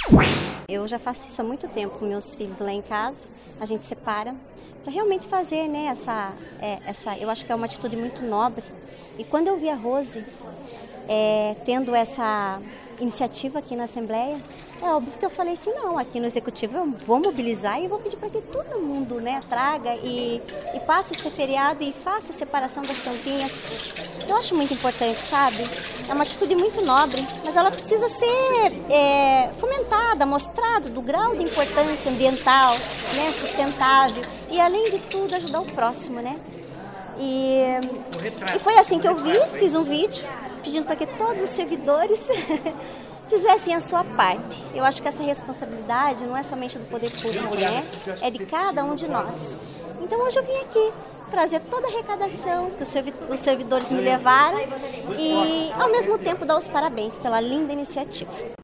Eu já faço isso há muito tempo com meus filhos lá em casa, a gente separa para realmente fazer, né, eu acho que é uma atitude muito nobre. E quando eu vi a Rose tendo essa iniciativa aqui na Assembleia, é óbvio que eu falei assim, não, aqui no Executivo eu vou mobilizar e eu vou pedir para que todo mundo, né, traga e passe esse feriado e faça a separação das tampinhas. Eu acho muito importante, sabe? É uma atitude muito nobre, mas ela precisa ser fomentada, mostrada do grau de importância ambiental, né, sustentável e, além de tudo, ajudar o próximo, né? E foi assim que eu fiz um vídeo pedindo para que todos os servidores fizessem a sua parte. Eu acho que essa responsabilidade não é somente do poder público, né? É de cada um de nós. Então hoje eu vim aqui trazer toda a arrecadação que os servidores me levaram e, ao mesmo tempo, dar os parabéns pela linda iniciativa.